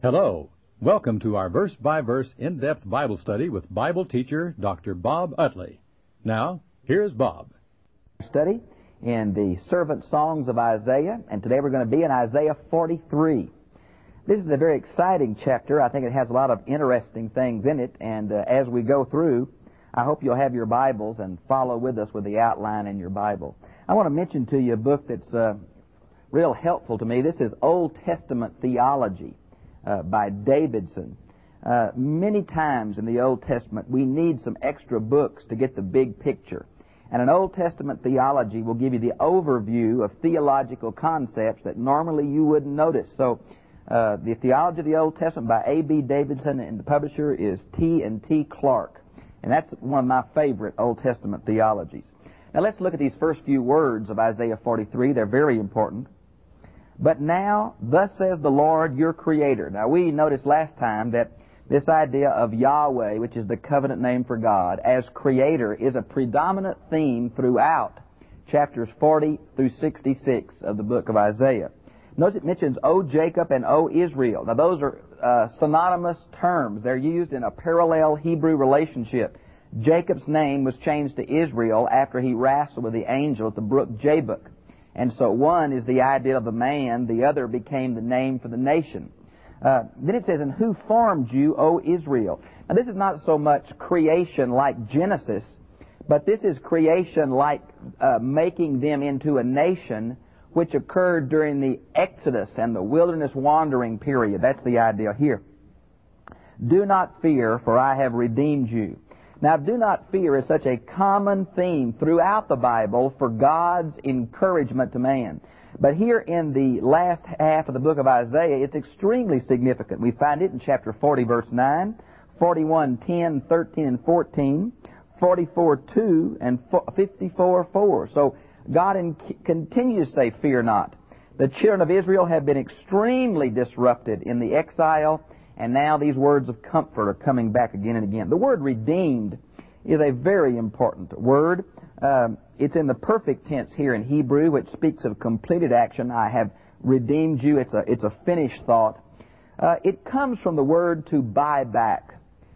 Hello. Welcome to our verse-by-verse in-depth Bible study with Bible teacher Dr. Bob Utley. Now, here's Bob. Study in the servant songs of Isaiah, and today we're going to be in Isaiah 43. This is a very exciting chapter. I think it has a lot of interesting things in it, and as we go through, I hope you'll have your Bibles and follow with us with the outline in your Bible. I want to mention to you a book that's real helpful to me. This is Old Testament Theology by Davidson. Many times in the Old Testament we need some extra books to get the big picture. And an Old Testament theology will give you the overview of theological concepts that normally you wouldn't notice. So the Theology of the Old Testament by A.B. Davidson, and the publisher is T&T Clark. And that's one of my favorite Old Testament theologies. Now let's look at these first few words of Isaiah 43. They're very important. But now, thus says the Lord your Creator. Now we noticed last time that this idea of Yahweh, which is the covenant name for God, as Creator is a predominant theme throughout chapters 40 through 66 of the book of Isaiah. Notice it mentions O Jacob and O Israel. Now those are synonymous terms. They're used in a parallel Hebrew relationship. Jacob's name was changed to Israel after he wrestled with the angel at the brook Jabbok. And so one is the idea of the man, the other became the name for the nation. Then it says, and who formed you, O Israel? Now this is not so much creation like Genesis, but this is creation like making them into a nation, which occurred during the Exodus and the wilderness wandering period. That's the idea here. Do not fear, for I have redeemed you. Now, do not fear is such a common theme throughout the Bible for God's encouragement to man. But here in the last half of the book of Isaiah, it's extremely significant. We find it in chapter 40, verse 9, 41, 10, 13, and 14, 44, 2, and 54, 4. So God continues to say, fear not. The children of Israel have been extremely disrupted in the exile, and now these words of comfort are coming back again and again. The word redeemed is a very important word. It's in the perfect tense here in Hebrew, which speaks of completed action. I have redeemed you. It's a finished thought. It comes from the word to buy back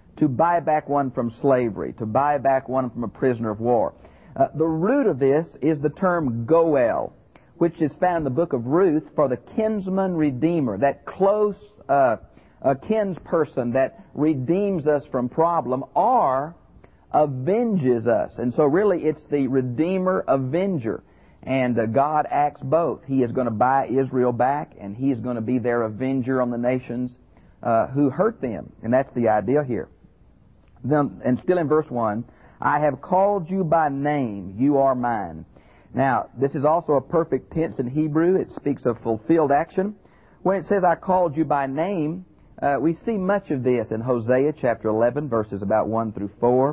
one from slavery, to buy back one from a prisoner of war. The root of this is the term goel, which is found in the book of Ruth for the kinsman redeemer, that close a kinsperson that redeems us from problem or avenges us. And so really it's the Redeemer Avenger. And God acts both. He is going to buy Israel back, and He is going to be their avenger on the nations who hurt them. And that's the idea here. Then, and still in verse 1, I have called you by name, you are mine. Now, this is also a perfect tense in Hebrew. It speaks of fulfilled action. When it says I called you by name, we see much of this in Hosea chapter 11, verses about 1 through 4.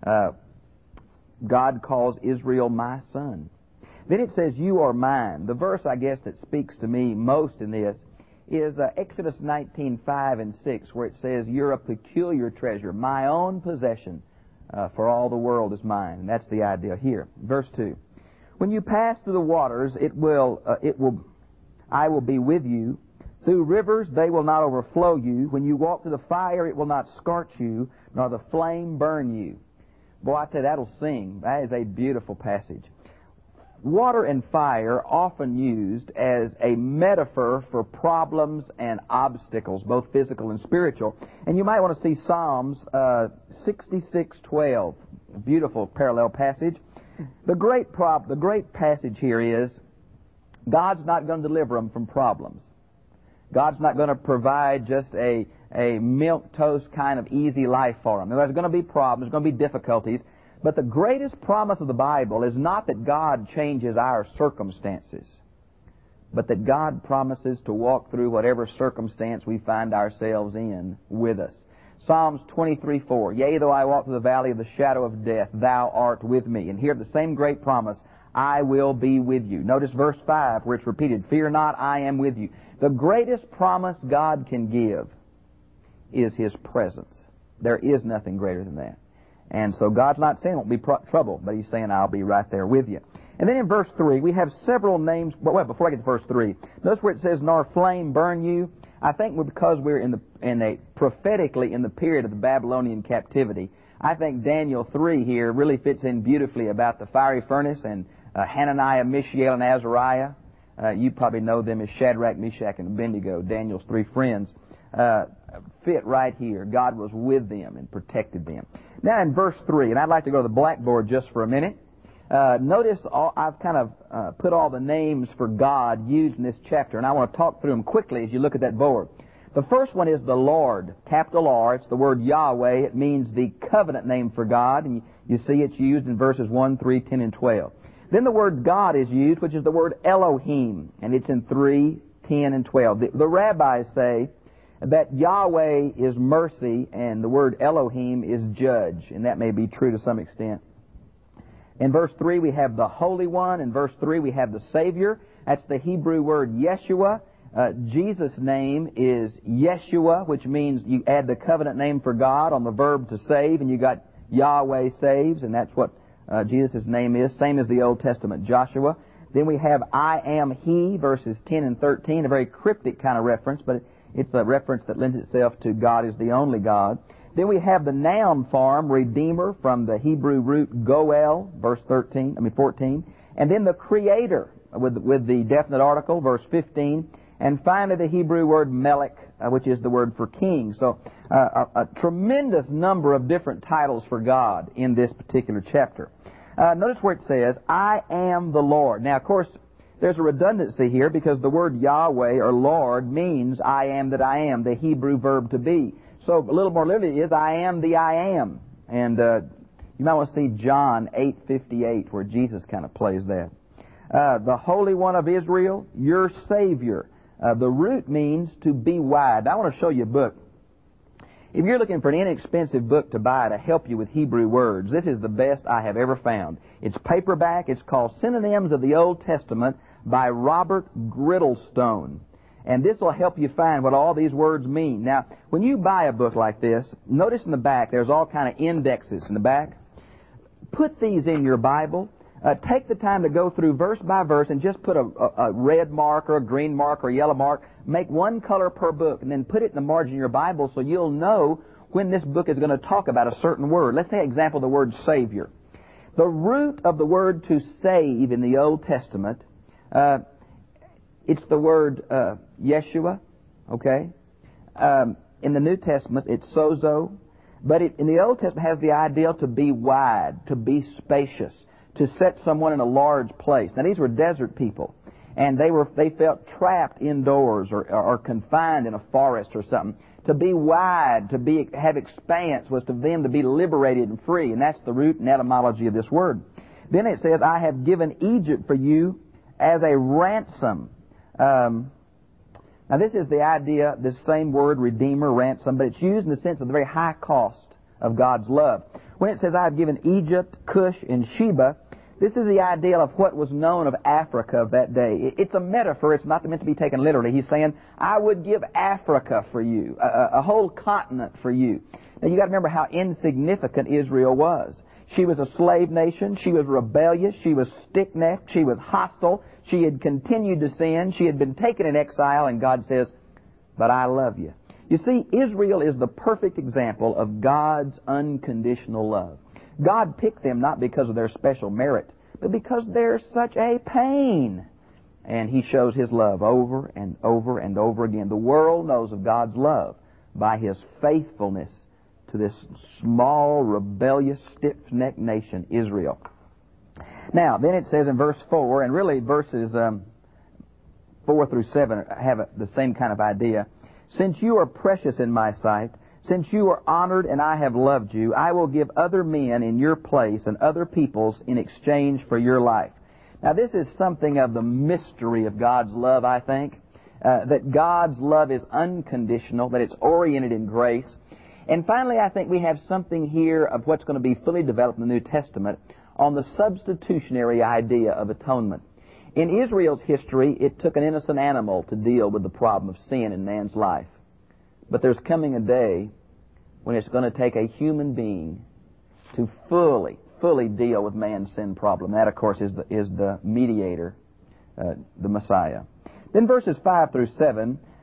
God calls Israel my son. Then it says, you are mine. The verse, I guess, that speaks to me most in this is Exodus 19, 5 and 6, where it says, you're a peculiar treasure, my own possession, for all the world is mine. And that's the idea here. Verse 2. When you pass through the waters, I will be with you. Through rivers they will not overflow you. When you walk through the fire, it will not scorch you, nor the flame burn you. Boy, I tell you, that'll sing. That is a beautiful passage. Water and fire are often used as a metaphor for problems and obstacles, both physical and spiritual. And you might want to see Psalms 66:12, a beautiful parallel passage. The great passage here is God's not going to deliver them from problems. God's not going to provide just a milquetoast kind of easy life for them. There's going to be problems, there's going to be difficulties. But the greatest promise of the Bible is not that God changes our circumstances, but that God promises to walk through whatever circumstance we find ourselves in with us. Psalms 23:4, yea, though I walk through the valley of the shadow of death, thou art with me. And here the same great promise, I will be with you. Notice verse 5 where it's repeated, fear not, I am with you. The greatest promise God can give is His presence. There is nothing greater than that. And so God's not saying it won't be trouble, but He's saying I'll be right there with you. And then in verse 3, we have several names. Well, before I get to verse 3, notice where it says, nor flame burn you. I think because we're prophetically in the period of the Babylonian captivity, I think Daniel 3 here really fits in beautifully about the fiery furnace and Hananiah, Mishael, and Azariah. You probably know them as Shadrach, Meshach, and Abednego, Daniel's 3 friends. Fit right here. God was with them and protected them. Now in verse 3, and I'd like to go to the blackboard just for a minute. Notice I've kind of put all the names for God used in this chapter, and I want to talk through them quickly as you look at that board. The first one is the Lord, capital R. It's the word Yahweh. It means the covenant name for God, and you see it's used in verses 1, 3, 10, and 12. Then the word God is used, which is the word Elohim, and it's in 3, 10, and 12. The rabbis say that Yahweh is mercy, and the word Elohim is judge, and that may be true to some extent. In verse 3, we have the Holy One. In verse 3, we have the Savior. That's the Hebrew word Yeshua. Jesus' name is Yeshua, which means you add the covenant name for God on the verb to save, and you got Yahweh saves, and that's what Jesus' name is, same as the Old Testament Joshua. Then we have I am He, verses 10 and 13, a very cryptic kind of reference, but it's a reference that lends itself to God is the only God. Then we have the noun form, Redeemer, from the Hebrew root goel, verse 14. And then the Creator, with the definite article, verse 15. And finally the Hebrew word Melech, which is the word for king. So a tremendous number of different titles for God in this particular chapter. Notice where it says, I am the Lord. Now, of course, there's a redundancy here because the word Yahweh or Lord means I am that I am, the Hebrew verb to be. So a little more literally is I am the I am. And you might want to see John 8:58 where Jesus kind of plays that. The Holy One of Israel, your Savior. The root means to be wide. I want to show you a book. If you're looking for an inexpensive book to buy to help you with Hebrew words, this is the best I have ever found. It's paperback. It's called Synonyms of the Old Testament by Robert Griddlestone. And this will help you find what all these words mean. Now, when you buy a book like this, notice in the back there's all kind of indexes in the back. Put these in your Bible. Take the time to go through verse by verse and just put a red mark or a green mark or a yellow mark. Make one color per book and then put it in the margin of your Bible so you'll know when this book is going to talk about a certain word. Let's take example the word Savior. The root of the word to save in the Old Testament, it's the word Yeshua, okay? In the New Testament, it's sozo. But in the Old Testament, it has the idea to be wide, to be spacious, to set someone in a large place. Now, these were desert people, and they felt trapped indoors or confined in a forest or something. To be wide, have expanse, was to them to be liberated and free, and that's the root and etymology of this word. Then it says, I have given Egypt for you as a ransom. Now this is the idea, this same word, redeemer, ransom, but it's used in the sense of the very high cost of God's love. When it says, I have given Egypt, Cush, and Sheba, this is the idea of what was known of Africa of that day. It's a metaphor. It's not meant to be taken literally. He's saying, I would give Africa for you, a whole continent for you. Now you got to remember how insignificant Israel was. She was a slave nation. She was rebellious. She was stiff-necked. She was hostile. She had continued to sin. She had been taken in exile, and God says, but I love you. You see, Israel is the perfect example of God's unconditional love. God picked them not because of their special merit, but because they're such a pain. And He shows His love over and over and over again. The world knows of God's love by His faithfulness to this small, rebellious, stiff-necked nation, Israel. Now, then it says in verse 4, and really verses 4 through 7 have the same kind of idea. Since you are precious in my sight, since you are honored and I have loved you, I will give other men in your place and other peoples in exchange for your life. Now, this is something of the mystery of God's love, I think, that God's love is unconditional, that it's oriented in grace. And finally, I think we have something here of what's going to be fully developed in the New Testament on the substitutionary idea of atonement. In Israel's history, it took an innocent animal to deal with the problem of sin in man's life. But there's coming a day when it's going to take a human being to fully deal with man's sin problem. That, of course, is the mediator, the Messiah. Then verses 5 through 7,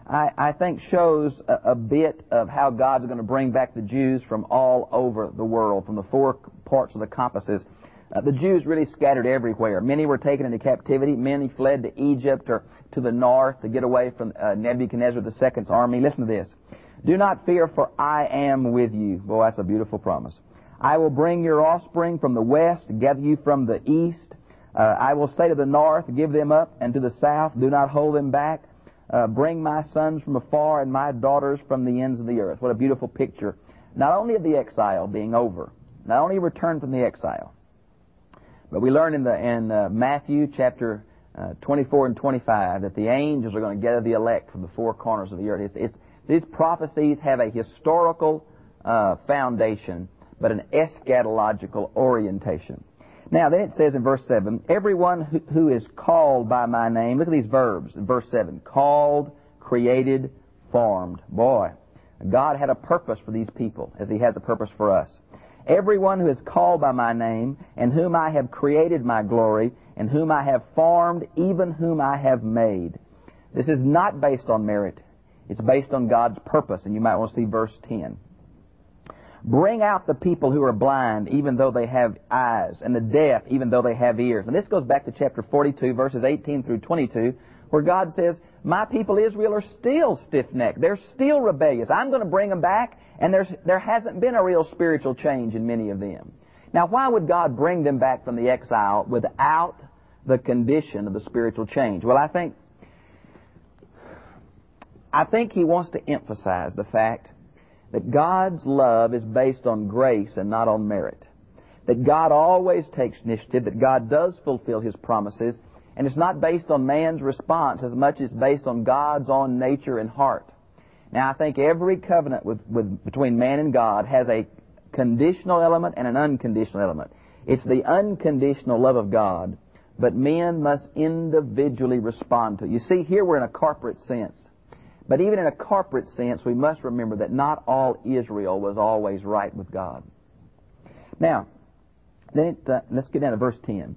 I think shows a bit of how God's going to bring back the Jews from all over the world, from the four parts of the compasses. The Jews really scattered everywhere. Many were taken into captivity. Many fled to Egypt or to the north to get away from Nebuchadnezzar II's army. Listen to this. Do not fear, for I am with you. Boy, that's a beautiful promise. I will bring your offspring from the west, gather you from the east. I will say to the north, give them up, and to the south, do not hold them back. Bring my sons from afar and my daughters from the ends of the earth. What a beautiful picture. Not only of the exile being over, not only return from the exile, but we learn in Matthew chapter 24 and 25 that the angels are going to gather the elect from the four corners of the earth. These prophecies have a historical foundation, but an eschatological orientation. Now, then it says in verse 7, everyone who is called by my name, look at these verbs in verse 7, called, created, formed. Boy, God had a purpose for these people as He has a purpose for us. Everyone who is called by my name, and whom I have created my glory, and whom I have formed, even whom I have made. This is not based on merit. It's based on God's purpose, and you might want to see verse 10. Bring out the people who are blind, even though they have eyes, and the deaf, even though they have ears. And this goes back to chapter 42, verses 18 through 22, where God says, my people Israel are still stiff-necked. They're still rebellious. I'm going to bring them back, and there hasn't been a real spiritual change in many of them. Now, why would God bring them back from the exile without the condition of the spiritual change? Well, I think He wants to emphasize the fact that God's love is based on grace and not on merit. That God always takes initiative, that God does fulfill His promises, and it's not based on man's response as much as based on God's own nature and heart. Now, I think every covenant between man and God has a conditional element and an unconditional element. It's the unconditional love of God, but men must individually respond to it. You see, here we're in a corporate sense. But even in a corporate sense, we must remember that not all Israel was always right with God. Now, let's get down to verse 10.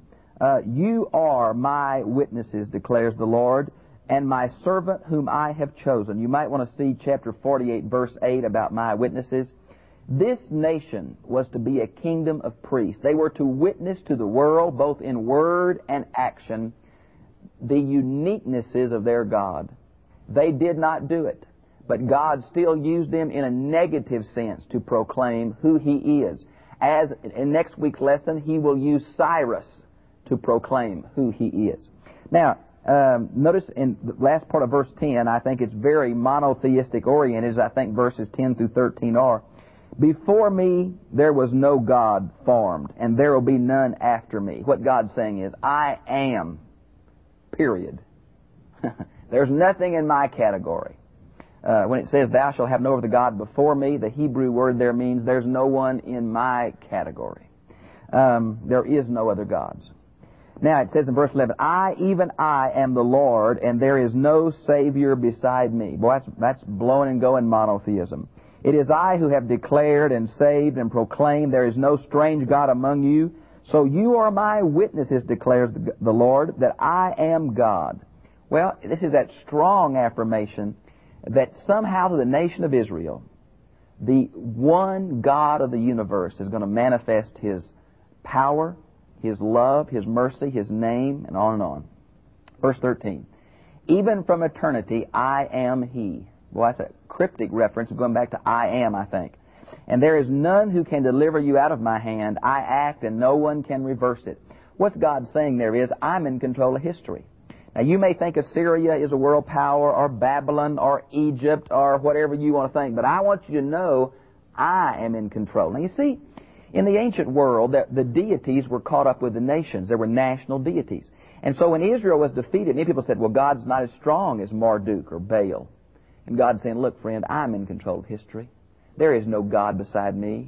You are my witnesses, declares the Lord, and my servant whom I have chosen. You might want to see chapter 48, verse 8 about my witnesses. This nation was to be a kingdom of priests. They were to witness to the world, both in word and action, the uniquenesses of their God. They did not do it, but God still used them in a negative sense to proclaim who He is. As in next week's lesson, He will use Cyrus to proclaim who He is. Now, notice in the last part of verse 10, I think it's very monotheistic oriented, as I think verses 10 through 13 are. Before me there was no God formed, and there will be none after me. What God's saying is, I am, period. There's nothing in my category. When it says, thou shalt have no other God before me, the Hebrew word there means there's no one in my category. There is no other gods. Now it says in verse 11, even I am the Lord, and there is no Savior beside me. Boy, that's blowing and going monotheism. It is I who have declared and saved and proclaimed there is no strange God among you. So you are my witnesses, declares the Lord, that I am God. Well, this is that strong affirmation that somehow to the nation of Israel, the one God of the universe is going to manifest His power, His love, His mercy, His name, and on and on. Verse 13, even from eternity I am He. Well, that's a cryptic reference going back to I am, I think. And there is none who can deliver you out of my hand. I act and no one can reverse it. What's God saying there is, I'm in control of history. Now, you may think Assyria is a world power, or Babylon, or Egypt, or whatever you want to think, but I want you to know I am in control. Now, you see, in the ancient world, the deities were caught up with the nations. There were national deities. And so when Israel was defeated, many people said, well, God's not as strong as Marduk or Baal. And God's saying, look, friend, I'm in control of history. There is no God beside me.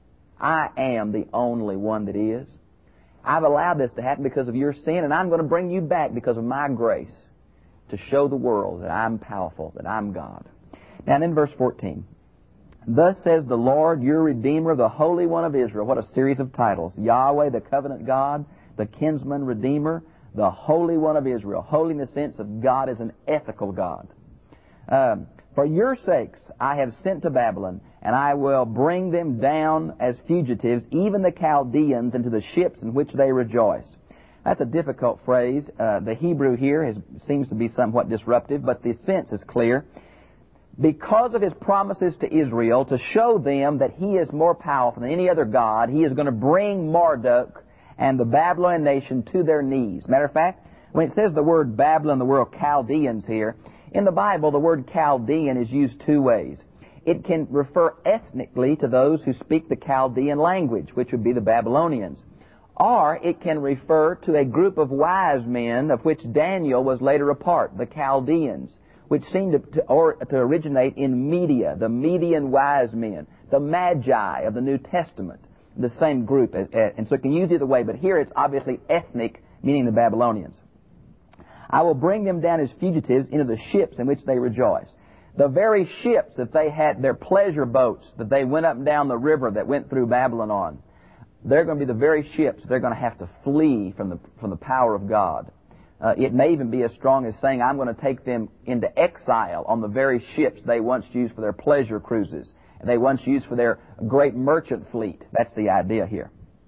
I am the only one that is. I've allowed this to happen because of your sin, and I'm going to bring you back because of my grace to show the world that I'm powerful, that I'm God. Now, in verse 14, thus says the Lord, your Redeemer, the Holy One of Israel. What a series of titles. Yahweh, the covenant God, the kinsman Redeemer, the Holy One of Israel. Holy in the sense of God is an ethical God. For your sakes I have sent to Babylon, and I will bring them down as fugitives, even the Chaldeans, into the ships in which they rejoice. That's a difficult phrase. The Hebrew here seems to be somewhat disruptive, but the sense is clear. Because of His promises to Israel, to show them that He is more powerful than any other God, He is going to bring Marduk and the Babylonian nation to their knees. Matter of fact, when it says the word Babylon, the word Chaldeans here, in the Bible the word Chaldean is used two ways. It can refer ethnically to those who speak the Chaldean language, which would be the Babylonians. Or it can refer to a group of wise men of which Daniel was later a part, the Chaldeans, which seemed to originate in Media, the Median wise men, the Magi of the New Testament, the same group. And so it can use either way, but here it's obviously ethnic, meaning the Babylonians. I will bring them down as fugitives into the ships in which they rejoice. The very ships that they had, their pleasure boats that they went up and down the river that went through Babylon on, they're going to be the very ships they're going to have to flee from the power of God. It may even be as strong as saying, I'm going to take them into exile on the very ships they once used for their pleasure cruises, and they once used for their great merchant fleet. That's the idea here.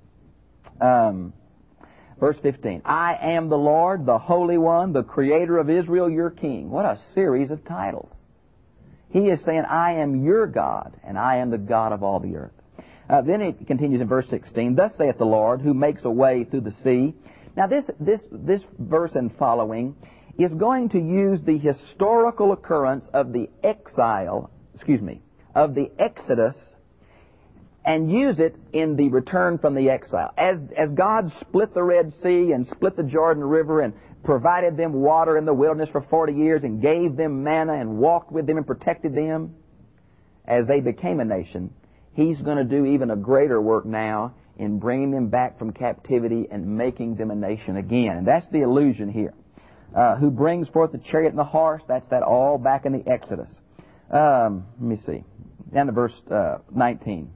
Verse 15, I am the Lord, the Holy One, the Creator of Israel, your King. What a series of titles. He is saying, I am your God, and I am the God of all the earth. Then it continues in verse 16, Thus saith the Lord, who makes a way through the sea. Now this verse and following is going to use the historical occurrence of the Exodus, and use it in the return from the exile. As God split the Red Sea and split the Jordan River and provided them water in the wilderness for 40 years and gave them manna and walked with them and protected them as they became a nation, He's going to do even a greater work now in bringing them back from captivity and making them a nation again. And that's the allusion here. Who brings forth the chariot and the horse, that's that all back in the Exodus. Let me see. Down to verse 19.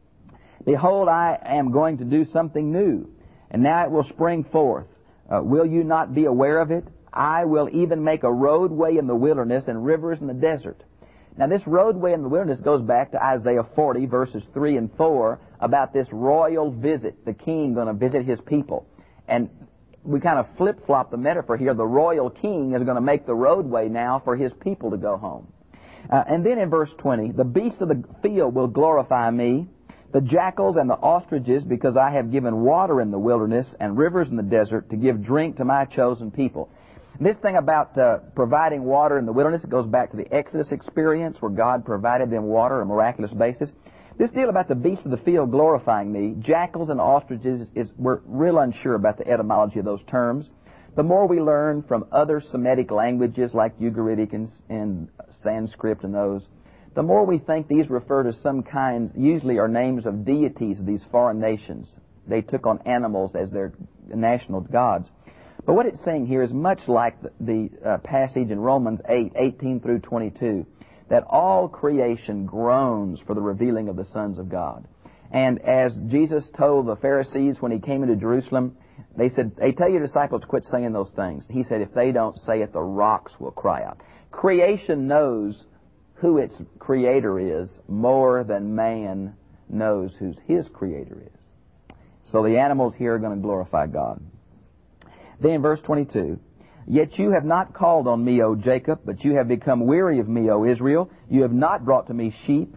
Behold, I am going to do something new, and now it will spring forth. Will you not be aware of it? I will even make a roadway in the wilderness and rivers in the desert. Now this roadway in the wilderness goes back to Isaiah 40, verses 3 and 4, about this royal visit, the king going to visit his people. And we kind of flip-flop the metaphor here. The royal king is going to make the roadway now for his people to go home. And then in verse 20, the beasts of the field will glorify me, the jackals and the ostriches, because I have given water in the wilderness and rivers in the desert to give drink to my chosen people. This thing about providing water in the wilderness, it goes back to the Exodus experience where God provided them water on a miraculous basis. This deal about the beasts of the field glorifying me, jackals and ostriches, we're real unsure about the etymology of those terms. The more we learn from other Semitic languages like Ugaritic and Sanskrit and those, the more we think these refer to some kinds, usually are names of deities of these foreign nations. They took on animals as their national gods. But what it's saying here is much like the passage in Romans 8, 18 through 22, that all creation groans for the revealing of the sons of God. And as Jesus told the Pharisees when He came into Jerusalem, they said, hey, tell your disciples to quit saying those things. He said, if they don't say it, the rocks will cry out. Creation knows who its creator is more than man knows who his creator is. So the animals here are going to glorify God. Then in verse 22, Yet you have not called on me, O Jacob, but you have become weary of me, O Israel. You have not brought to me sheep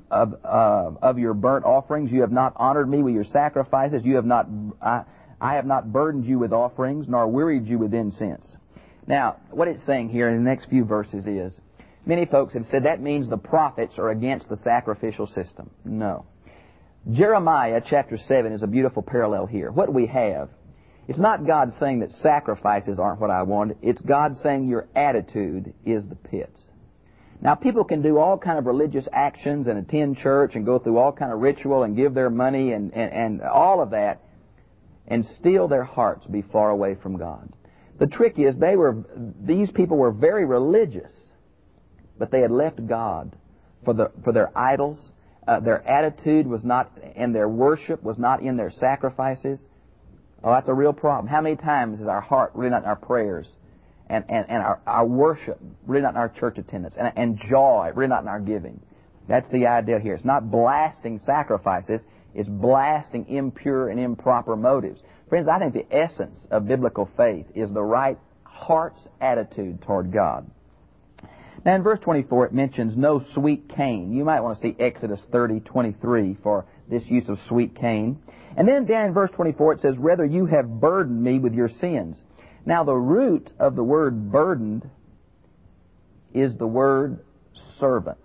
of your burnt offerings. You have not honored me with your sacrifices. I have not burdened you with offerings, nor wearied you with incense. Now, what it's saying here in the next few verses is, many folks have said that means the prophets are against the sacrificial system. No. Jeremiah chapter 7 is a beautiful parallel here. What we have, it's not God saying that sacrifices aren't what I want. It's God saying your attitude is the pits. Now, people can do all kind of religious actions and attend church and go through all kind of ritual and give their money and all of that and still their hearts be far away from God. The trick is these people were very religious, but they had left God for their idols. Their attitude was not, and their worship was not in their sacrifices. Oh, that's a real problem. How many times is our heart really not in our prayers? our worship, really not in our church attendance, and joy, really not in our giving. That's the idea here. It's not blasting sacrifices. It's blasting impure and improper motives. Friends, I think the essence of biblical faith is the right heart's attitude toward God. Now, in verse 24, it mentions no sweet cane. You might want to see Exodus 30:23 for this use of sweet cane. And then down in verse 24, it says, "Rather you have burdened me with your sins." Now, the root of the word burdened is the word servant.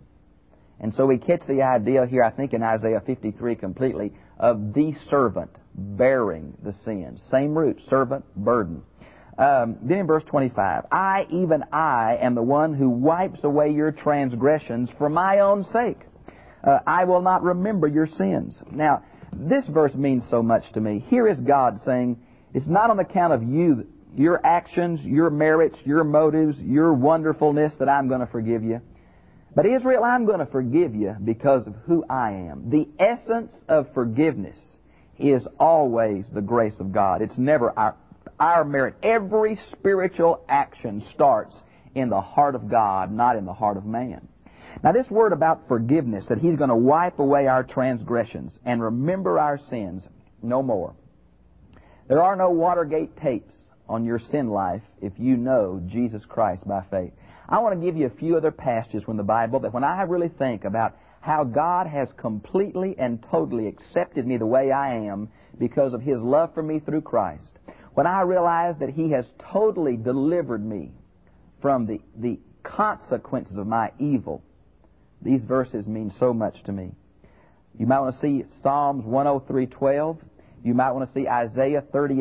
And so we catch the idea here, I think, in Isaiah 53 completely, of the servant bearing the sins. Same root, servant, burden. Then in verse 25, "I, even I, am the one who wipes away your transgressions for my own sake. I will not remember your sins." Now, this verse means so much to me. Here is God saying, it's not on account of you, your actions, your merits, your motives, your wonderfulness that I'm going to forgive you. But Israel, I'm going to forgive you because of who I am. The essence of forgiveness is always the grace of God. It's never our merit. Every spiritual action starts in the heart of God, not in the heart of man. Now, this word about forgiveness, that He's going to wipe away our transgressions and remember our sins no more. There are no Watergate tapes on your sin life if you know Jesus Christ by faith. I want to give you a few other passages from the Bible that when I really think about how God has completely and totally accepted me the way I am because of His love for me through Christ, when I realize that He has totally delivered me from the consequences of my evil, these verses mean so much to me. You might want to see Psalms 103:12. You might want to see Isaiah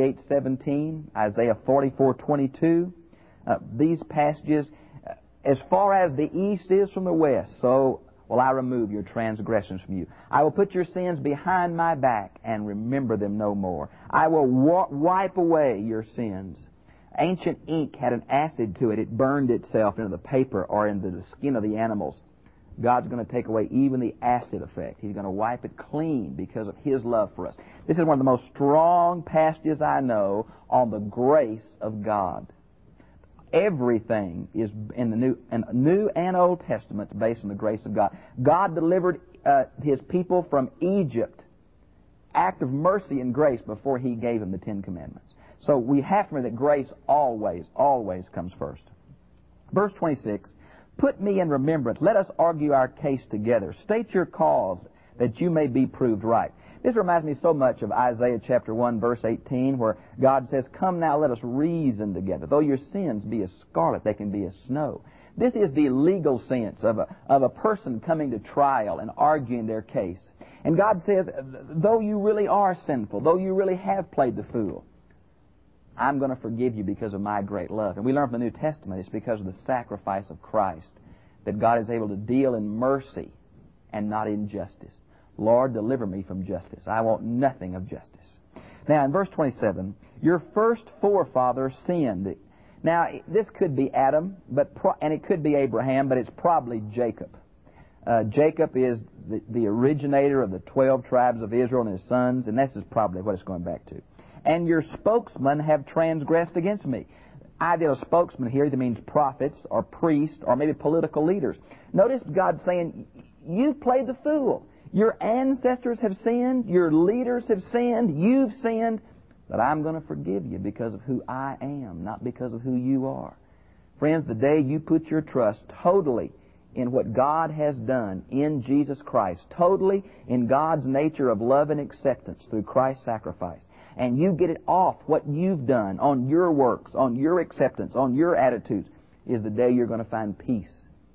38:17, Isaiah 44:22. These passages, as far as the east is from the west, so will I remove your transgressions from you. I will put your sins behind my back and remember them no more. I will wipe away your sins. Ancient ink had an acid to it. It burned itself into the paper or into the skin of the animals. God's going to take away even the acid effect. He's going to wipe it clean because of His love for us. This is one of the most strong passages I know on the grace of God. Everything is in the New and Old Testaments based on the grace of God. God delivered His people from Egypt, act of mercy and grace before He gave them the Ten Commandments. So we have to remember that grace always comes first. Verse 26, "Put me in remembrance. Let us argue our case together. State your cause that you may be proved right." This reminds me so much of Isaiah chapter 1, verse 18, where God says, "Come now, let us reason together. Though your sins be as scarlet, they can be as snow." This is the legal sense of a person coming to trial and arguing their case. And God says, though you really are sinful, though you really have played the fool, I'm going to forgive you because of my great love. And we learn from the New Testament it's because of the sacrifice of Christ that God is able to deal in mercy and not in justice. Lord, deliver me from justice. I want nothing of justice. Now, in verse 27, "Your first forefather sinned." Now, this could be Adam, and it could be Abraham, but it's probably Jacob. Jacob is the originator of the 12 tribes of Israel and his sons, and this is probably what it's going back to. "And your spokesmen have transgressed against me." Idea of spokesman here either means prophets or priests or maybe political leaders. Notice God saying, you've played the fool. Your ancestors have sinned. Your leaders have sinned. You've sinned. But I'm going to forgive you because of who I am, not because of who you are. Friends, the day you put your trust totally in what God has done in Jesus Christ, totally in God's nature of love and acceptance through Christ's sacrifice, and you get it off what you've done on your works, on your acceptance, on your attitudes, is the day you're going to find peace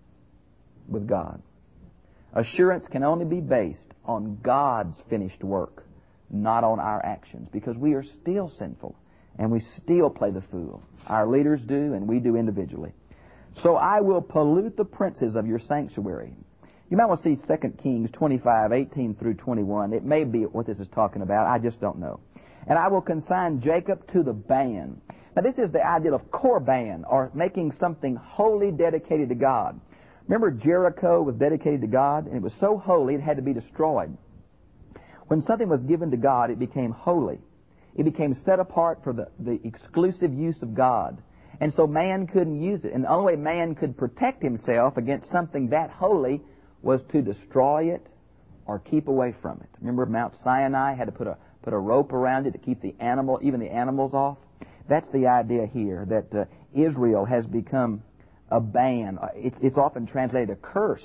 with God. Assurance can only be based on God's finished work, not on our actions, because we are still sinful and we still play the fool. Our leaders do, and we do individually. "So I will pollute the princes of your sanctuary." You might want to see 2 Kings 25:18 through 21. It may be what this is talking about. I just don't know. "And I will consign Jacob to the ban." Now, this is the idea of korban, or making something wholly dedicated to God. Remember, Jericho was dedicated to God, and it was so holy it had to be destroyed. When something was given to God, it became holy. It became set apart for the exclusive use of God. And so man couldn't use it. And the only way man could protect himself against something that holy was to destroy it or keep away from it. Remember Mount Sinai had to put a rope around it to keep even the animals off? That's the idea here, that Israel has become a ban. It's often translated a curse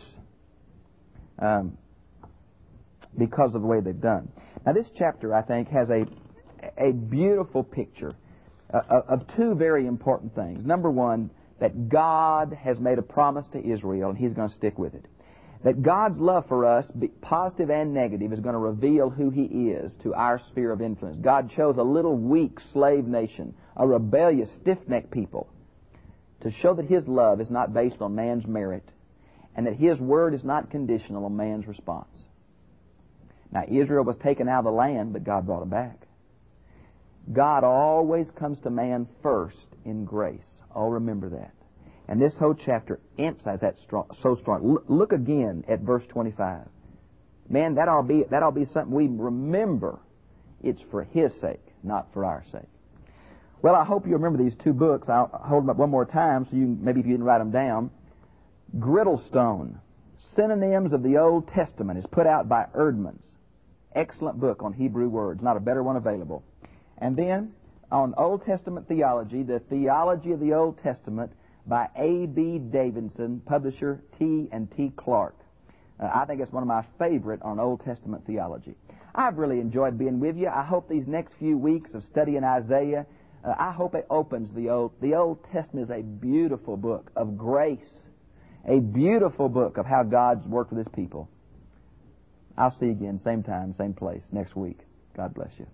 because of the way they've done. Now this chapter, I think, has a beautiful picture of two very important things. Number one, that God has made a promise to Israel, and He's going to stick with it. That God's love for us, positive and negative, is going to reveal who He is to our sphere of influence. God chose a little weak slave nation, a rebellious, stiff-necked people, to show that His love is not based on man's merit, and that His word is not conditional on man's response. Now, Israel was taken out of the land, but God brought them back. God always comes to man first in grace. Oh, remember that. And this whole chapter emphasizes that so strong. Look again at verse 25. Man, that'll be something we remember. It's for His sake, not for our sake. Well, I hope you remember these two books. I'll hold them up one more time, so maybe if you didn't write them down. Griddlestone, Synonyms of the Old Testament, is put out by Erdman's. Excellent book on Hebrew words. Not a better one available. And then, on Old Testament theology, the Theology of the Old Testament by A.B. Davidson, publisher T&T Clark. I think it's one of my favorite on Old Testament theology. I've really enjoyed being with you. I hope these next few weeks of studying Isaiah, I hope it opens the Old Testament is a beautiful book of grace, a beautiful book of how God's worked with His people. I'll see you again, same time, same place, next week. God bless you.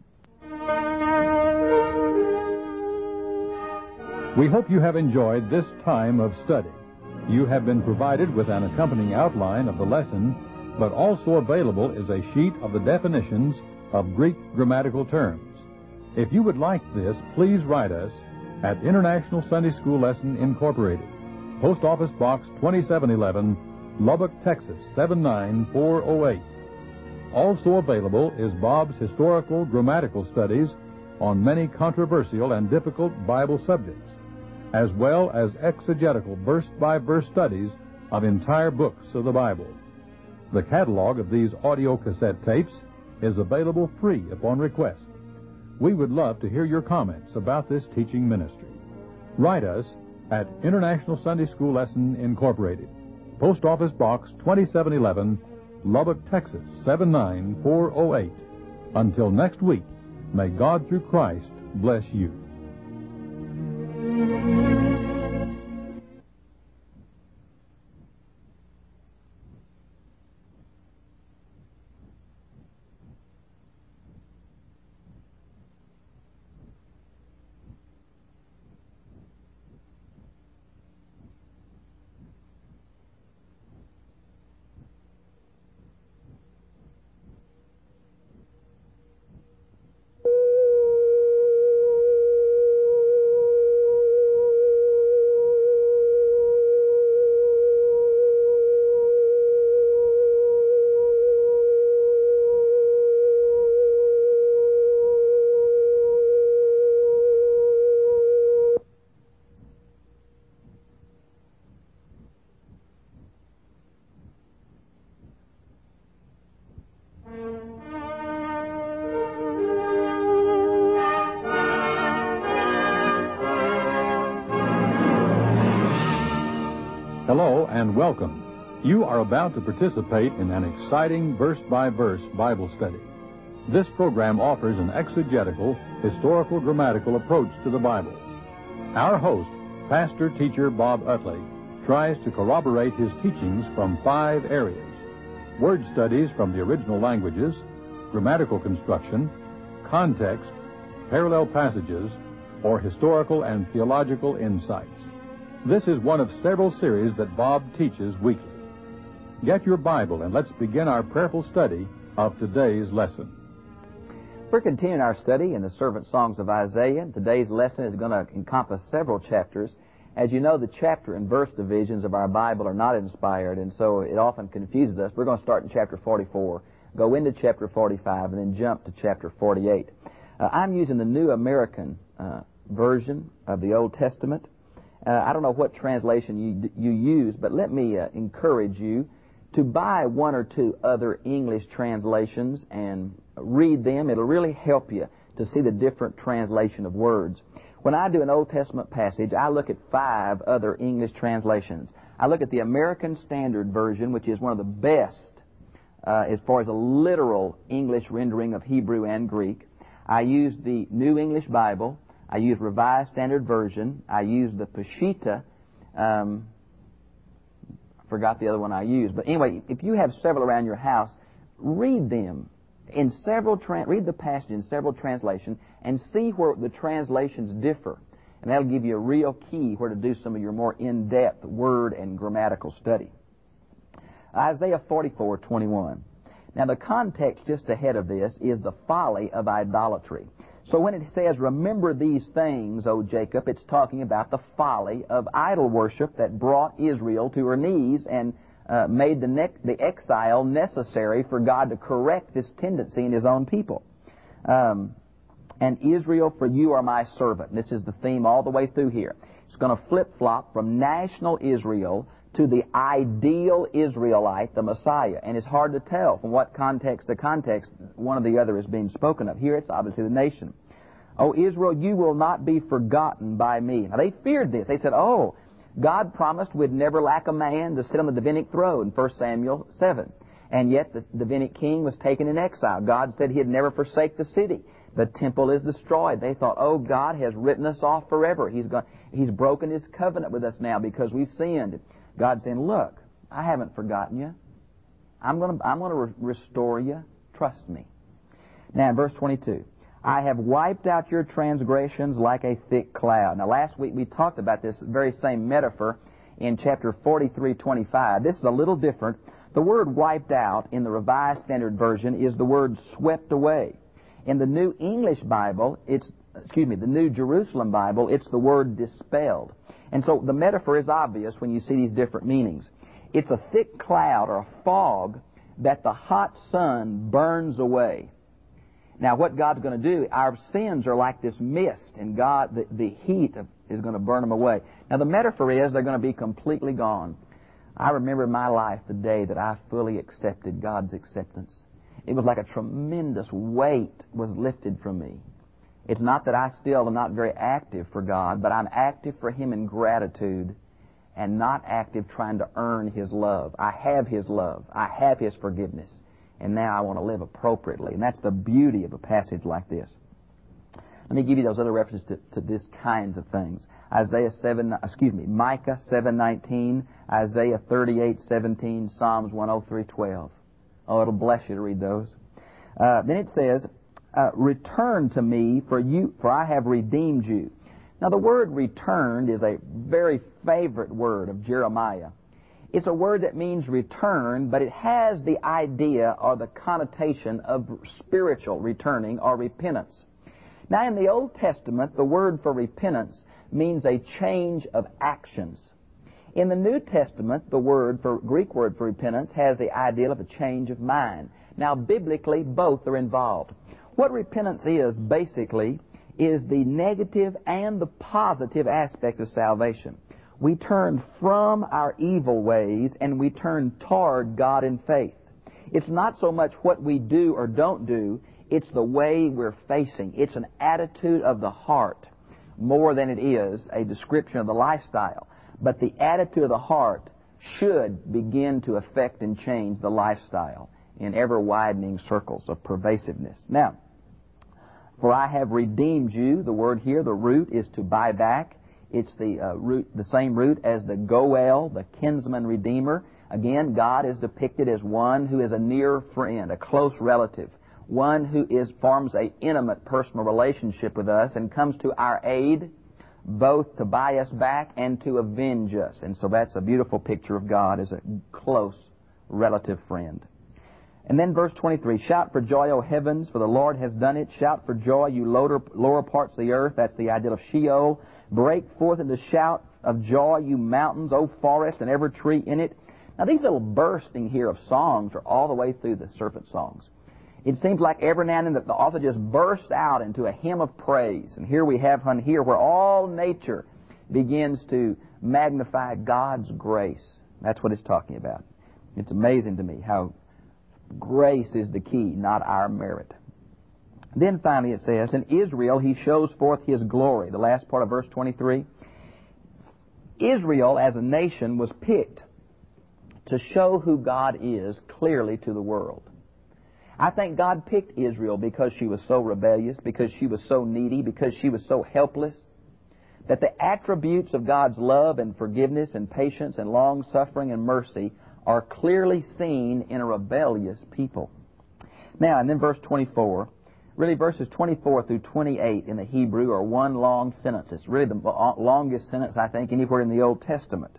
We hope you have enjoyed this time of study. You have been provided with an accompanying outline of the lesson, but also available is a sheet of the definitions of Greek grammatical terms. If you would like this, please write us at International Sunday School Lesson Incorporated, Post Office Box 2711, Lubbock, Texas 79408. Also available is Bob's Historical Grammatical Studies on many controversial and difficult Bible subjects, as well as exegetical verse-by-verse studies of entire books of the Bible. The catalog of these audio cassette tapes is available free upon request. We would love to hear your comments about this teaching ministry. Write us at International Sunday School Lesson Incorporated, Post Office Box 2711, Lubbock, Texas 79408. Until next week, may God through Christ bless you. Hello and welcome. You are about to participate in an exciting verse-by-verse Bible study. This program offers an exegetical, historical, grammatical approach to the Bible. Our host, pastor-teacher Bob Utley, tries to corroborate his teachings from 5 areas: word studies from the original languages, grammatical construction, context, parallel passages, or historical and theological insights. This is one of several series that Bob teaches weekly. Get your Bible and let's begin our prayerful study of today's lesson. We're continuing our study in the servant songs of Isaiah. Today's lesson is going to encompass several chapters. As you know, the chapter and verse divisions of our Bible are not inspired, and so it often confuses us. We're going to start in chapter 44, go into chapter 45, and then jump to chapter 48. I'm using the New American Version of the Old Testament. I don't know what translation you use, but let me encourage you to buy one or two other English translations and read them. It'll really help you to see the different translation of words. When I do an Old Testament passage, I look at 5 other English translations. I look at the American Standard Version, which is one of the best as far as a literal English rendering of Hebrew and Greek. I use the New English Bible. I use Revised Standard Version. I use the Peshitta. I forgot the other one I used. But anyway, if you have several around your house, read them in several. Read the passage in several translations and see where the translations differ. And that'll give you a real key where to do some of your more in-depth word and grammatical study. Isaiah 44:21. Now the context just ahead of this is the folly of idolatry. So when it says, remember these things, O Jacob, it's talking about the folly of idol worship that brought Israel to her knees and made the exile necessary for God to correct this tendency in His own people. And Israel, for you are my servant. This is the theme all the way through here. It's going to flip-flop from national Israel to the ideal Israelite, the Messiah. And it's hard to tell from what context to context one or the other is being spoken of. Here it's obviously the nation. O Israel, you will not be forgotten by me. Now they feared this. They said, oh, God promised we'd never lack a man to sit on the Davidic throne, 1 Samuel 7. And yet the Davidic king was taken in exile. God said He'd never forsake the city. The temple is destroyed. They thought, oh, God has written us off forever. He's broken His covenant with us now because we've sinned. God's saying, look, I haven't forgotten you. I'm going to restore you. Trust me. Now, in verse 22, I have wiped out your transgressions like a thick cloud. Now, last week we talked about this very same metaphor in chapter 43:25. This is a little different. The word wiped out in the Revised Standard Version is the word swept away. In the New English Bible, the New Jerusalem Bible, it's the word dispelled. And so the metaphor is obvious when you see these different meanings. It's a thick cloud or a fog that the hot sun burns away. Now, what God's going to do, our sins are like this mist, and God, the heat is going to burn them away. Now, the metaphor is they're going to be completely gone. I remember in my life the day that I fully accepted God's acceptance. It was like a tremendous weight was lifted from me. It's not that I still am not very active for God, but I'm active for Him in gratitude and not active trying to earn His love. I have His love. I have His forgiveness. And now I want to live appropriately. And that's the beauty of a passage like this. Let me give you those other references to this kinds of things. Micah 7:19, Isaiah 38:17, Psalms 103:12. Oh, it'll bless you to read those. Then it says, return to me, for I have redeemed you. Now, the word returned is a very favorite word of Jeremiah. It's a word that means return, but it has the idea or the connotation of spiritual returning or repentance. Now, in the Old Testament, the word for repentance means a change of actions. In the New Testament, the Greek word for repentance has the idea of a change of mind. Now, biblically, both are involved. What repentance is, basically, is the negative and the positive aspect of salvation. We turn from our evil ways and we turn toward God in faith. It's not so much what we do or don't do, it's the way we're facing. It's an attitude of the heart more than it is a description of the lifestyle. But the attitude of the heart should begin to affect and change the lifestyle in ever-widening circles of pervasiveness. Now, for I have redeemed you, the word here, the root is to buy back. It's the same root as the Goel, the kinsman redeemer. Again, God is depicted as one who is a near friend, a close relative, one who forms an intimate personal relationship with us and comes to our aid, both to buy us back and to avenge us. And so that's a beautiful picture of God as a close relative friend. And then verse 23, shout for joy, O heavens, for the Lord has done it. Shout for joy, you lower parts of the earth. That's the idea of Sheol. Break forth into shout of joy, you mountains, O forest, and every tree in it. Now, these little bursting here of songs are all the way through the serpent songs. It seems like every now and then that the author just bursts out into a hymn of praise. And here we have one here where all nature begins to magnify God's grace. That's what it's talking about. It's amazing to me how grace is the key, not our merit. Then finally it says, in Israel he shows forth his glory. The last part of verse 23. Israel as a nation was picked to show who God is clearly to the world. I think God picked Israel because she was so rebellious, because she was so needy, because she was so helpless, that the attributes of God's love and forgiveness and patience and long-suffering and mercy are clearly seen in a rebellious people. Now, and then verse 24, really verses 24 through 28 in the Hebrew are one long sentence. It's really the longest sentence, I think, anywhere in the Old Testament.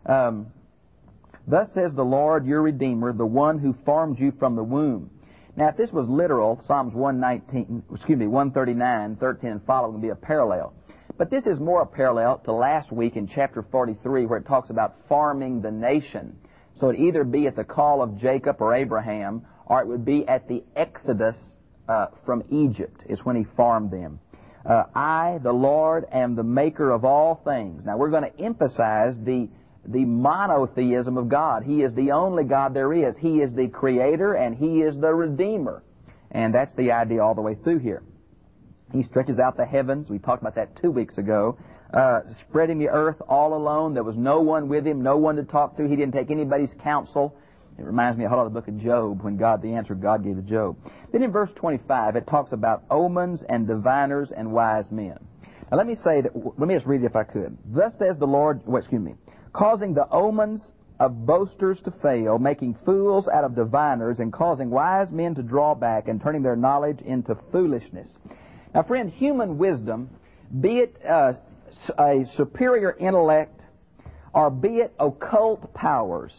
Thus says the Lord, your Redeemer, the one who formed you from the womb. Now, if this was literal, Psalms 139, 13 and following would be a parallel. But this is more a parallel to last week in chapter 43, where it talks about farming the nation. So it would either be at the call of Jacob or Abraham, or it would be at the Exodus from Egypt, is when he farmed them. I, the Lord, am the maker of all things. Now, we're going to emphasize the monotheism of God. He is the only God there is. He is the Creator and He is the Redeemer. And that's the idea all the way through here. He stretches out the heavens. We talked about that 2 weeks ago. Spreading the earth all alone. There was no one with Him, no one to talk to. He didn't take anybody's counsel. It reminds me of the book of Job, when the answer God gave to Job. Then in verse 25, it talks about omens and diviners and wise men. Now let me just read it if I could. Thus says the Lord, causing the omens of boasters to fail, making fools out of diviners, and causing wise men to draw back, and turning their knowledge into foolishness. Now, friend, human wisdom, be it a superior intellect, or be it occult powers,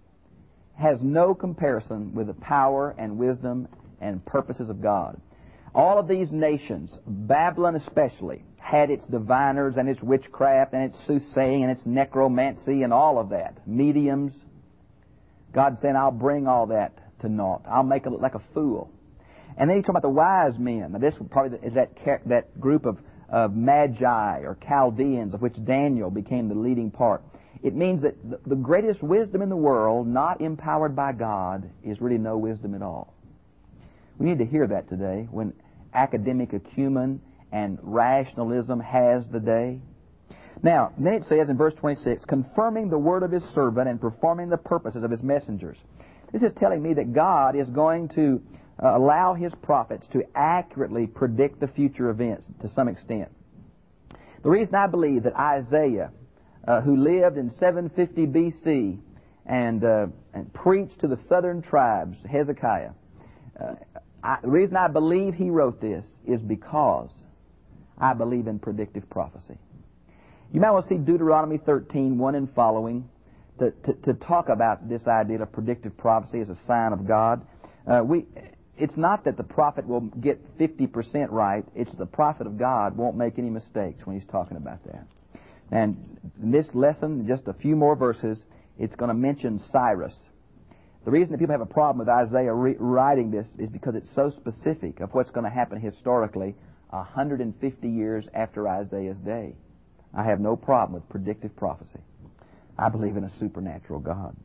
has no comparison with the power and wisdom and purposes of God. All of these nations, Babylon especially, had its diviners and its witchcraft and its soothsaying and its necromancy and all of that. Mediums. God said, I'll bring all that to naught. I'll make it look like a fool. And then he talks about the wise men. Now this probably is that group of magi or Chaldeans, of which Daniel became the leading part. It means that the greatest wisdom in the world, not empowered by God, is really no wisdom at all. We need to hear that today when academic acumen and rationalism has the day. Now, then it says in verse 26, confirming the word of His servant and performing the purposes of His messengers. This is telling me that God is going to allow His prophets to accurately predict the future events to some extent. The reason I believe that Isaiah, who lived in 750 B.C. and preached to the southern tribes, Hezekiah, the reason I believe he wrote this is because I believe in predictive prophecy. You might want to see Deuteronomy 13, 1 and following, to talk about this idea of predictive prophecy as a sign of God. It's not that the prophet will get 50% right. It's the prophet of God won't make any mistakes when he's talking about that. And in this lesson, just a few more verses, it's going to mention Cyrus. The reason that people have a problem with Isaiah writing this is because it's so specific of what's going to happen historically 150 years after Isaiah's day. I have no problem with predictive prophecy. I believe in a supernatural God.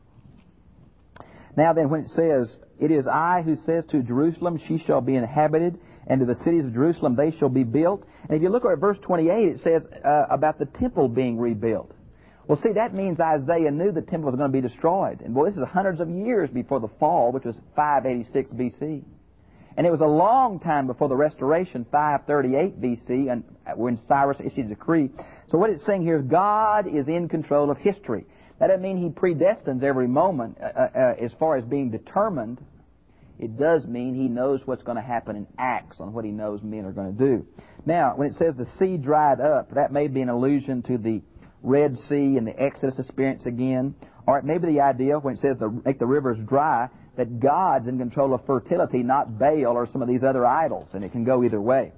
Now then, when it says, it is I who says to Jerusalem, she shall be inhabited, and to the cities of Jerusalem they shall be built. And if you look at verse 28, it says about the temple being rebuilt. Well, see, that means Isaiah knew the temple was going to be destroyed. And boy, this is hundreds of years before the fall, which was 586 B.C. And it was a long time before the restoration, 538 B.C., and when Cyrus issued a decree. So what it's saying here is God is in control of history. That doesn't mean He predestines every moment as far as being determined. It does mean He knows what's going to happen and acts on what He knows men are going to do. Now, when it says the sea dried up, that may be an allusion to the Red Sea and the Exodus experience again. Or it may be the idea when it says make the rivers dry, that God's in control of fertility, not Baal or some of these other idols. And it can go either way.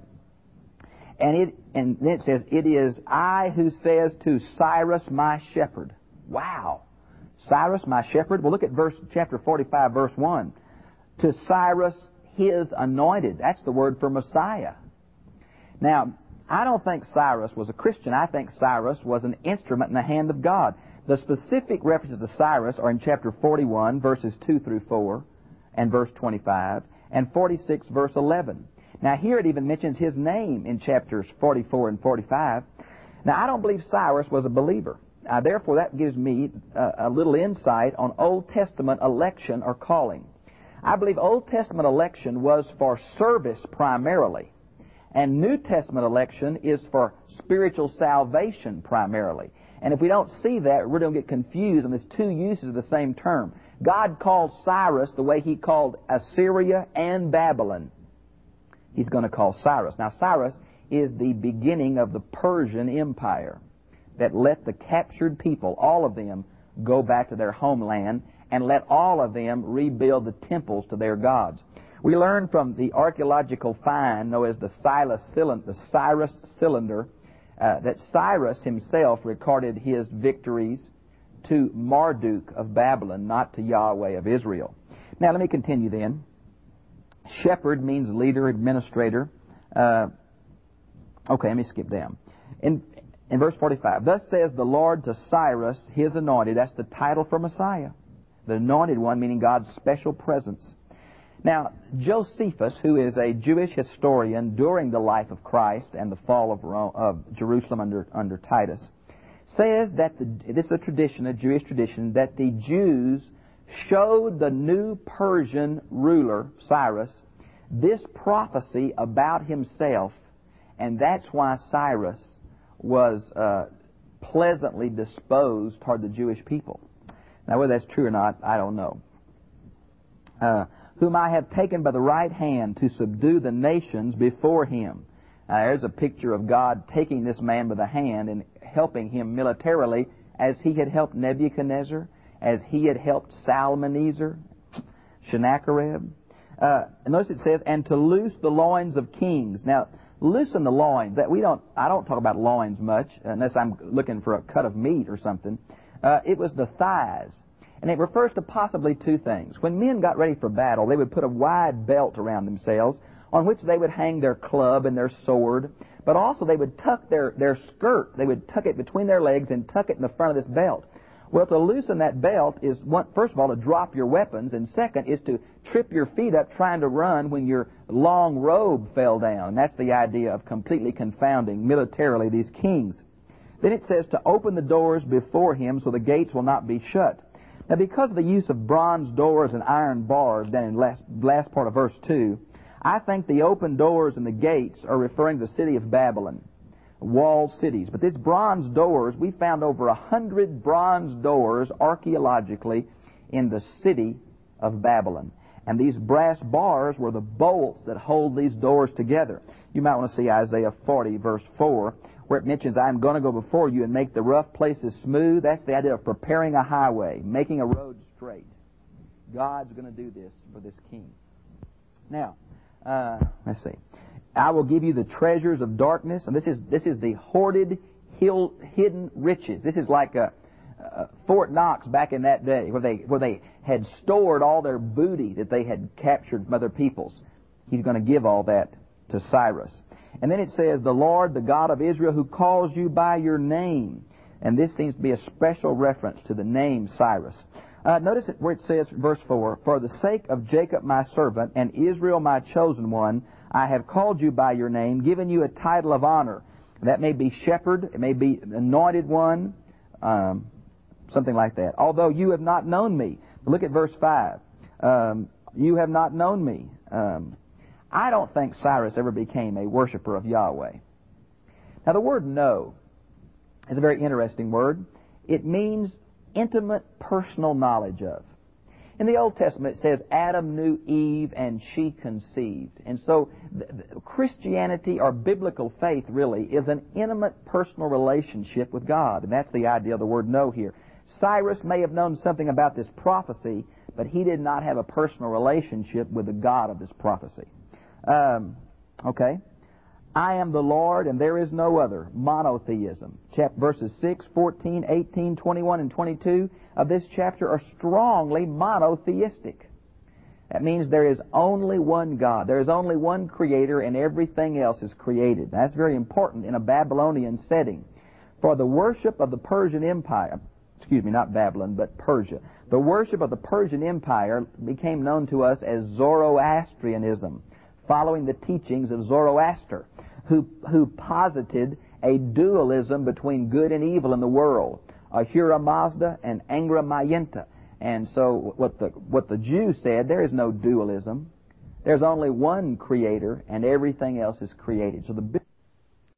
And then it says, it is I who says to Cyrus my shepherd. Wow. Cyrus my shepherd. Well, look at chapter 45, verse 1. To Cyrus his anointed. That's the word for Messiah. Now, I don't think Cyrus was a Christian. I think Cyrus was an instrument in the hand of God. The specific references to Cyrus are in chapter 41, verses 2 through 4, and verse 25, and 46, verse 11. Now, here it even mentions his name in chapters 44 and 45. Now, I don't believe Cyrus was a believer. Therefore, that gives me a little insight on Old Testament election or calling. I believe Old Testament election was for service primarily, and New Testament election is for spiritual salvation primarily. And if we don't see that, we're going to get confused on these two uses of the same term. God called Cyrus the way He called Assyria and Babylon. He's going to call Cyrus. Now, Cyrus is the beginning of the Persian Empire that let the captured people, all of them, go back to their homeland and let all of them rebuild the temples to their gods. We learn from the archaeological find known as the Cyrus Cylinder that Cyrus himself recorded his victories to Marduk of Babylon, not to Yahweh of Israel. Now, let me continue then. Shepherd means leader, administrator. Okay, let me skip down. In verse 45, thus says the Lord to Cyrus, his anointed. That's the title for Messiah. The anointed one, meaning God's special presence. Now, Josephus, who is a Jewish historian during the life of Christ and the fall of Jerusalem under Titus, says that this is a tradition, a Jewish tradition, that the Jews showed the new Persian ruler, Cyrus, this prophecy about himself, and that's why Cyrus was pleasantly disposed toward the Jewish people. Now, whether that's true or not, I don't know. Whom I have taken by the right hand to subdue the nations before him. Now, there's a picture of God taking this man by the hand and helping him militarily as he had helped Nebuchadnezzar, as he had helped Salmaneser, Sennacherib. Notice it says, and to loose the loins of kings. Now, loosen the loins. I don't talk about loins much, unless I'm looking for a cut of meat or something. It was the thighs. And it refers to possibly two things. When men got ready for battle, they would put a wide belt around themselves on which they would hang their club and their sword, but also they would tuck their skirt. They would tuck it between their legs and tuck it in the front of this belt. Well, to loosen that belt is, first of all, to drop your weapons, and second is to trip your feet up trying to run when your long robe fell down. And that's the idea of completely confounding militarily these kings. Then it says to open the doors before him so the gates will not be shut. Now, because of the use of bronze doors and iron bars down in the last part of verse 2, I think the open doors and the gates are referring to the city of Babylon, walled cities. But these bronze doors, we found over 100 bronze doors archaeologically in the city of Babylon. And these brass bars were the bolts that hold these doors together. You might want to see Isaiah 40, verse 4, where it mentions, I am going to go before you and make the rough places smooth. That's the idea of preparing a highway, making a road straight. God's going to do this for this king. Now, let's see. I will give you the treasures of darkness. And this is the hoarded, hidden riches. This is like Fort Knox back in that day, where they had stored all their booty that they had captured from other peoples. He's going to give all that to Cyrus. And then it says, the Lord, the God of Israel, who calls you by your name. And this seems to be a special reference to the name Cyrus. Notice where it says, verse 4, for the sake of Jacob my servant and Israel my chosen one, I have called you by your name, given you a title of honor. That may be shepherd, it may be anointed one, something like that. Although you have not known me. Look at verse 5. You have not known me. I don't think Cyrus ever became a worshiper of Yahweh. Now, the word know is a very interesting word. It means intimate personal knowledge of. In the Old Testament, it says Adam knew Eve and she conceived. And so Christianity, or biblical faith really, is an intimate personal relationship with God. And that's the idea of the word know here. Cyrus may have known something about this prophecy, but he did not have a personal relationship with the God of this prophecy. Okay. I am the Lord and there is no other. Monotheism. Verses 6, 14, 18, 21, and 22 of this chapter are strongly monotheistic. That means there is only one God. There is only one Creator, and everything else is created. That's very important in a Babylonian setting. For the worship of the Persian Empire, not Babylon, but Persia. The worship of the Persian Empire became known to us as Zoroastrianism, following the teachings of Zoroaster, who posited a dualism between good and evil in the world, Ahura Mazda and Angra Mayenta. And so what the Jews said, there is no dualism. There's only one Creator, and everything else is created. So the